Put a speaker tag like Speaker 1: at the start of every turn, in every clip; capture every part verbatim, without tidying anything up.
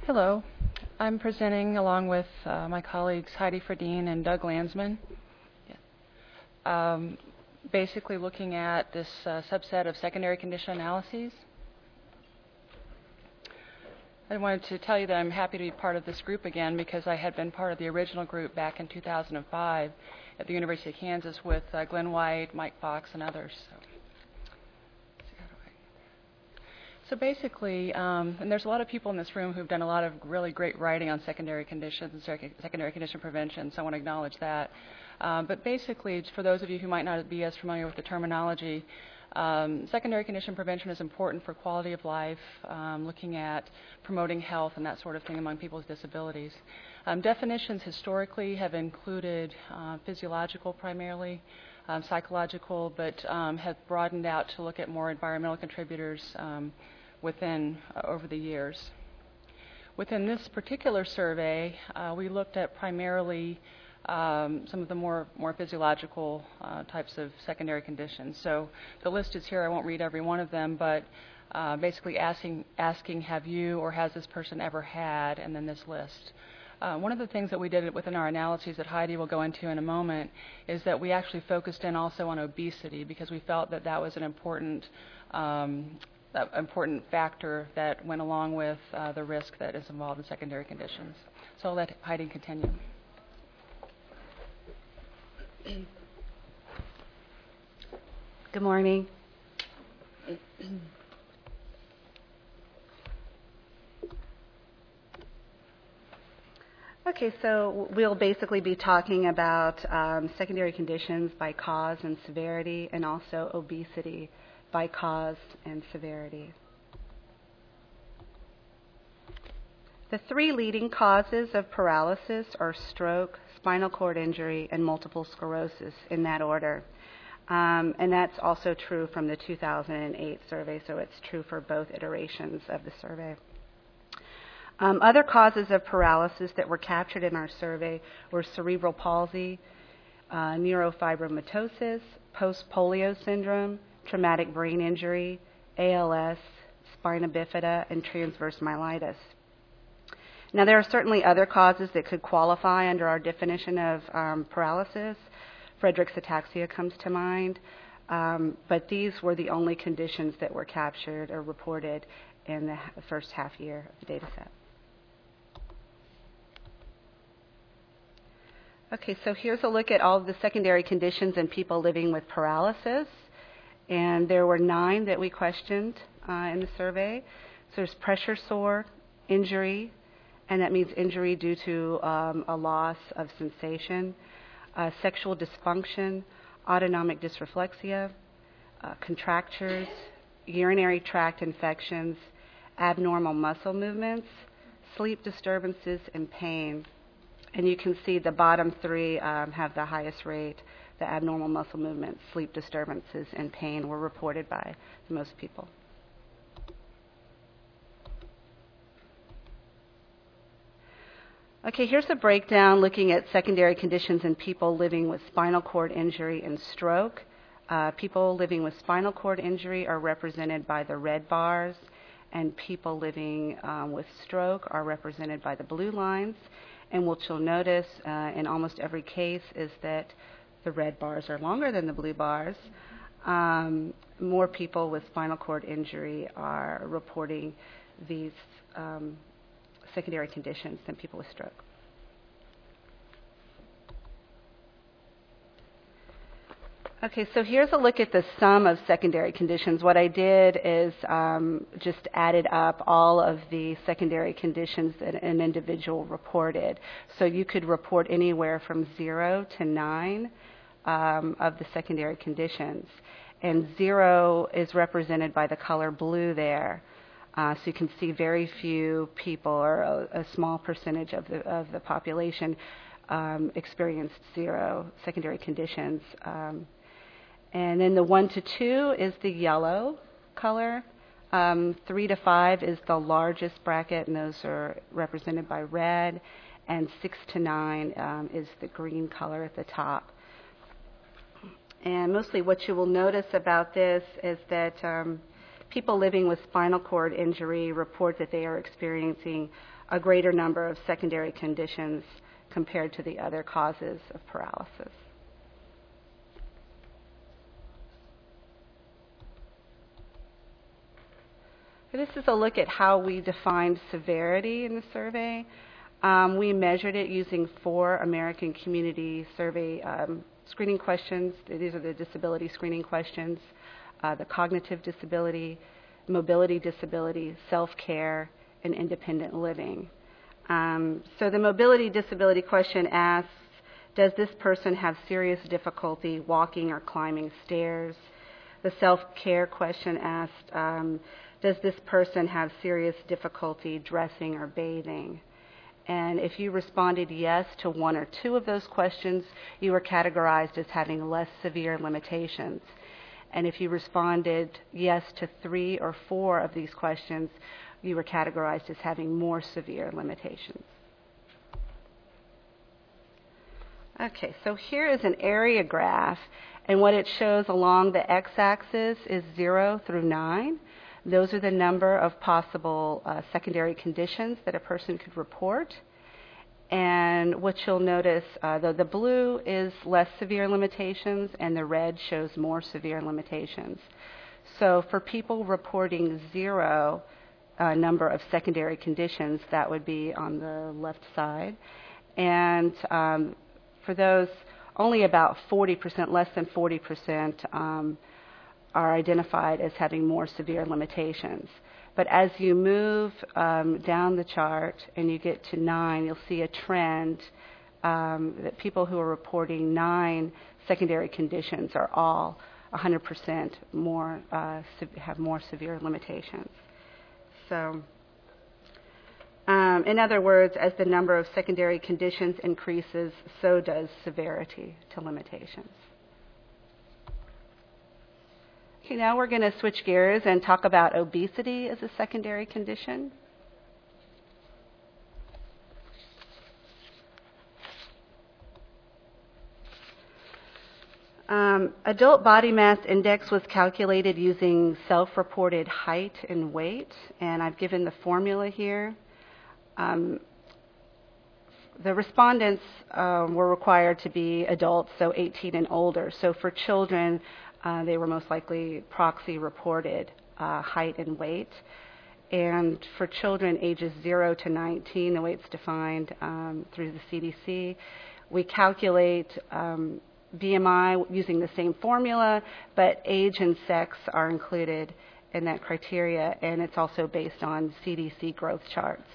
Speaker 1: Hello. I'm presenting along with uh, my colleagues Heidi Ferdine and Doug Landsman. Um, basically looking at this uh, subset of secondary condition analyses. I wanted to tell you that I'm happy to be part of this group again because I had been part of the original group back in two thousand five at the University of Kansas with uh, Glenn White, Mike Fox, and others. So. So basically, um, and there's a lot of people in this room who've done a lot of really great writing on secondary conditions and sec- secondary condition prevention, so I want to acknowledge that. Um, but basically, for those of you who might not be as familiar with the terminology, um, secondary condition prevention is important for quality of life, um, looking at promoting health and that sort of thing among people with disabilities. Um, definitions historically have included uh, physiological primarily, um, psychological, but um, have broadened out to look at more environmental contributors um, within uh, over the years. Within this particular survey, uh, we looked at primarily um, some of the more, more physiological uh, types of secondary conditions. So the list is here. I won't read every one of them, but uh, basically asking, asking, have you or has this person ever had, and then this list. Uh, one of the things that we did within our analyses that Heidi will go into in a moment is that we actually focused in also on obesity because we felt that that was an important um, That important factor that went along with uh, the risk that is involved in secondary conditions. So I'll let Heidi continue.
Speaker 2: Good morning. Okay, so we'll basically be talking about um, secondary conditions by cause and severity, and also obesity by cause and severity. The three leading causes of paralysis are stroke, spinal cord injury, and multiple sclerosis in that order. Um, and that's also true from the two thousand eight survey, so it's true for both iterations of the survey. Um, other causes of paralysis that were captured in our survey were cerebral palsy, uh, neurofibromatosis, post-polio syndrome, traumatic brain injury, A L S, spina bifida, and transverse myelitis. Now, there are certainly other causes that could qualify under our definition of um, paralysis. Friedreich's ataxia comes to mind, um, but these were the only conditions that were captured or reported in the first half year of the data set. Okay, so here's a look at all of the secondary conditions in people living with paralysis. And there were nine that we questioned uh, in the survey. So there's pressure sore, injury, and that means injury due to um, a loss of sensation, uh, sexual dysfunction, autonomic dysreflexia, uh, contractures, urinary tract infections, abnormal muscle movements, sleep disturbances, and pain. And you can see the bottom three um, have the highest rate. The abnormal muscle movements, sleep disturbances, and pain were reported by most people. Okay, here's a breakdown looking at secondary conditions in people living with spinal cord injury and stroke. Uh, people living with spinal cord injury are represented by the red bars, and people living um, with stroke are represented by the blue lines. And what you'll notice uh, in almost every case is that the red bars are longer than the blue bars. Um, more people with spinal cord injury are reporting these um, secondary conditions than people with stroke. Okay, so here's a look at the sum of secondary conditions. What I did is um, just added up all of the secondary conditions that an individual reported. So you could report anywhere from zero to nine um, of the secondary conditions. And zero is represented by the color blue there. Uh, so you can see very few people, or a, a small percentage of the, of the population, um, experienced zero secondary conditions. Um, And then the one to two is the yellow color. Um, three to five is the largest bracket, and those are represented by red. And six to nine um, is the green color at the top. And mostly what you will notice about this is that um, people living with spinal cord injury report that they are experiencing a greater number of secondary conditions compared to the other causes of paralysis. This is a look at how we defined severity in the survey. Um, we measured it using four American Community Survey um, screening questions. These are the disability screening questions, uh, the cognitive disability, mobility disability, self-care, and independent living. Um, so the mobility disability question asks, does this person have serious difficulty walking or climbing stairs? The self-care question asked, um, does this person have serious difficulty dressing or bathing? And if you responded yes to one or two of those questions, you were categorized as having less severe limitations. And if you responded yes to three or four of these questions, you were categorized as having more severe limitations. Okay, so here is an area graph, and what it shows along the x-axis is zero through nine. Those are the number of possible uh, secondary conditions that a person could report. And what you'll notice, uh, the, the blue is less severe limitations, and the red shows more severe limitations. So for people reporting zero uh, number of secondary conditions, that would be on the left side. And um, for those, only about forty percent, less than forty percent, um, are identified as having more severe limitations. But as you move um, down the chart and you get to nine, you'll see a trend um, that people who are reporting nine secondary conditions are all one hundred percent more, uh, have more severe limitations. So, um, in other words, as the number of secondary conditions increases, so does severity to limitations. Okay, now we're going to switch gears and talk about obesity as a secondary condition. Um, adult body mass index was calculated using self-reported height and weight, and I've given the formula here. Um, the respondents uh, were required to be adults, so eighteen and older. So for children, Uh, they were most likely proxy reported uh, height and weight. And for children ages zero to nineteen, the weight's defined um, through the C D C. We calculate um, B M I using the same formula, but age and sex are included in that criteria, and it's also based on C D C growth charts.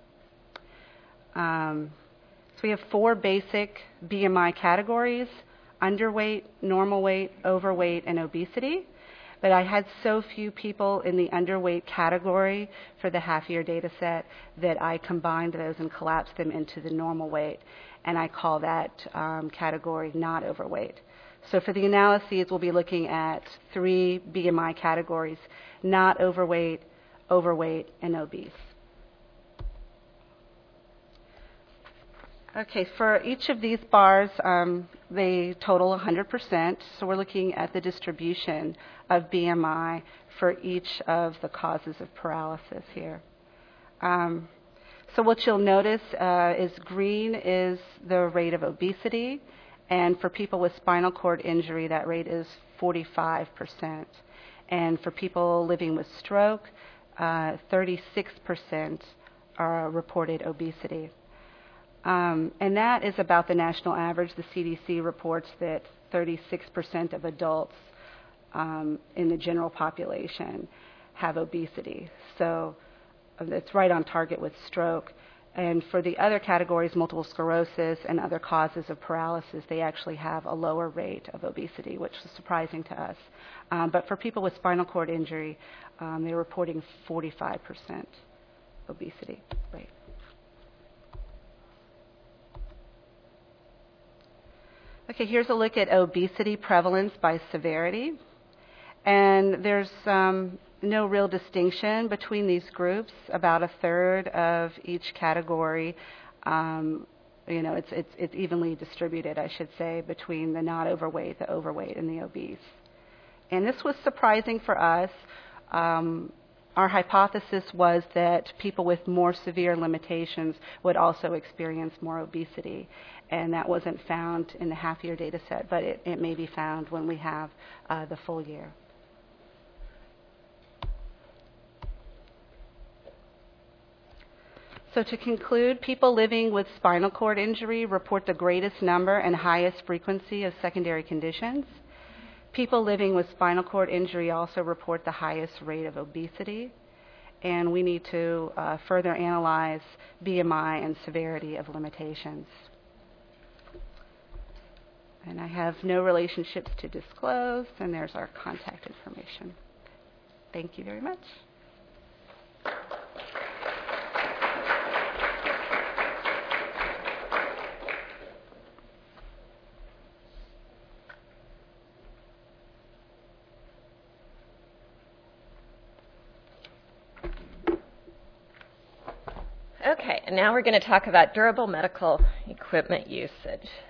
Speaker 2: Um, so we have four basic B M I categories: underweight, normal weight, overweight, and obesity. But I had so few people in the underweight category for the half-year data set that I combined those and collapsed them into the normal weight, and I call that um, category not overweight. So for the analyses, we'll be looking at three B M I categories: not overweight, overweight, and obese. Okay, for each of these bars, um, they total one hundred percent. So we're looking at the distribution of B M I for each of the causes of paralysis here. Um, so what you'll notice uh, is green is the rate of obesity, and for people with spinal cord injury, that rate is forty-five percent. And for people living with stroke, uh, thirty-six percent are reported obesity. Um, and that is about the national average. The C D C reports that thirty-six percent of adults um, in the general population have obesity. So it's right on target with stroke. And for the other categories, multiple sclerosis and other causes of paralysis, they actually have a lower rate of obesity, which was surprising to us. Um, but for people with spinal cord injury, um, they're reporting forty-five percent obesity rate. Okay, here's a look at obesity prevalence by severity. And there's um, no real distinction between these groups. About a third of each category, um, you know, it's, it's, it's evenly distributed, I should say, between the not overweight, the overweight, and the obese. And this was surprising for us. um, our hypothesis was that people with more severe limitations would also experience more obesity, and that wasn't found in the half-year data set, but it, it may be found when we have uh, the full year. So to conclude, people living with spinal cord injury report the greatest number and highest frequency of secondary conditions. People living with spinal cord injury also report the highest rate of obesity, and we need to uh, further analyze B M I and severity of limitations. And I have no relationships to disclose, and there's our contact information. Thank you very much.
Speaker 3: Okay, and now we're going to talk about durable medical equipment usage.